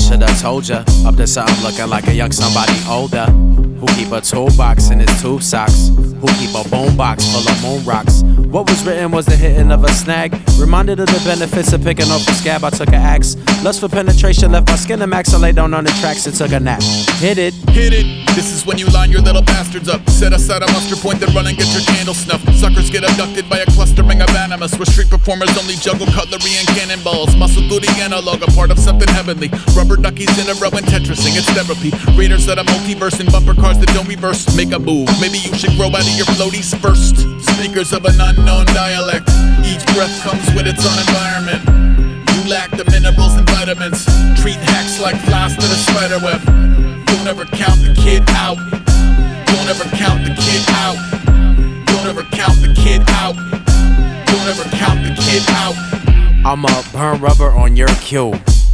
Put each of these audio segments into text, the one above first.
should've told ya. Up to something looking like a young somebody older. Who keep a toolbox in his tube socks? Who keep a boombox full of moon rocks? What was written was the hitting of a snag. Reminded of the benefits of picking off a scab. I took an axe. Lust for penetration left my skin emasculate down on the tracks and took a nap. Hit it. Hit it. This is when you line your little bastards up. Set aside a muster point, then run and get your candle snuffed. Suckers get abducted by a clustering of animus, where street performers only juggle cutlery and cannonballs. Muscle through the analog, a part of something heavenly. Rubber duckies in a row and Tetrising, it's therapy. Raiders of the multiverse and bumper cars that don't reverse. Make a move, maybe you should grow out of your floaties first. Speakers of an unknown dialect. Each breath comes with its own environment. You lack the minerals and vitamins. Treat hacks like flies to the spider web. Don't ever count the kid out. Don't ever count the kid out. Don't ever count the kid out. Don't ever count the kid out. I'ma burn rubber on your cue.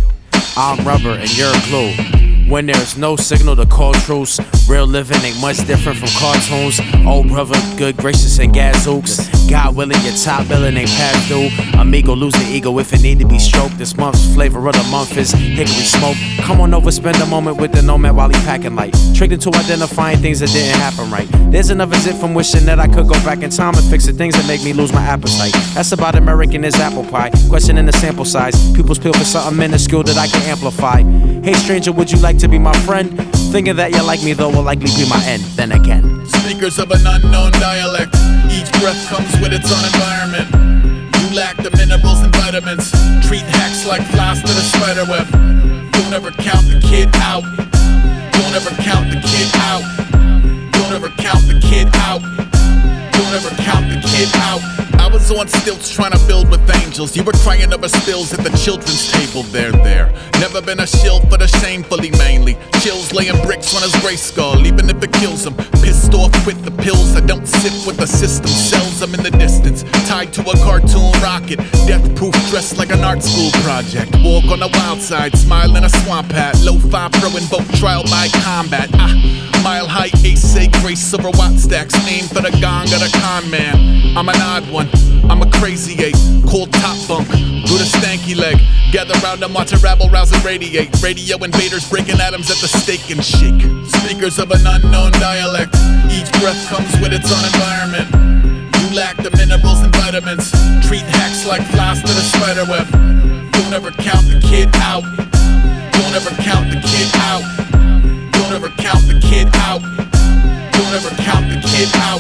I'm rubber and you're glue. When there's no signal to call truce, real living ain't much different from cartoons. Old brother, good gracious and gadzooks. God willing, your top billing ain't past due. Amigo lose the ego if it need to be stroked. This month's flavor of the month is hickory smoke. Come on over, spend a moment with the nomad while he packing light. Tricked into identifying things that didn't happen right. There's another zip from wishing that I could go back in time and fix the things that make me lose my appetite. That's about American is apple pie. Questioning the sample size. Pupils peel for something minuscule that I can amplify. Hey stranger, would you like to be my friend? Thinking that you like me though will likely be my end. Then again, speakers of an unknown dialect. Each breath comes with its own environment. You lack the minerals and vitamins. Treat hacks like flies to the spider web. Don't ever count the kid out. Don't ever count the kid out. Don't ever count the kid out. Don't ever count the kid out. I was on stilts trying to build with angels. You were crying over spills at the children's table. There. Never been a shill for the shamefully mainly. Chills laying bricks on his gray skull, even if it kills him. Pissed off with the pills. I don't sit with the system. Sells them in the distance. Tied to a cartoon rocket. Death-proof dressed like an art school project. Walk on the wild side, smile in a swamp hat. Lo-fi pro invoke trial by combat. Mile high ace say grace silver watt stacks. Aim for the gong of the con man. I'm an odd one. I'm a crazy eight, called top bunk, do the stanky leg. Gather round and watch a rabble rouse and radiate. Radio invaders breaking atoms at the steak and shake. Speakers of an unknown dialect. Each breath comes with its own environment. You lack the minerals and vitamins. Treat hacks like flies to the spider web. Don't ever count the kid out. Don't ever count the kid out. Don't ever count the kid out. Don't ever count the kid out.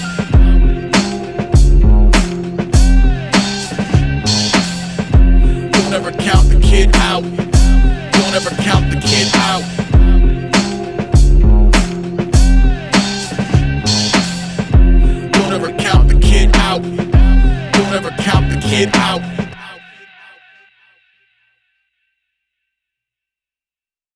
Don't ever count the kid out. Don't ever count the kid out. Don't ever count the kid out. Don't ever count the kid out.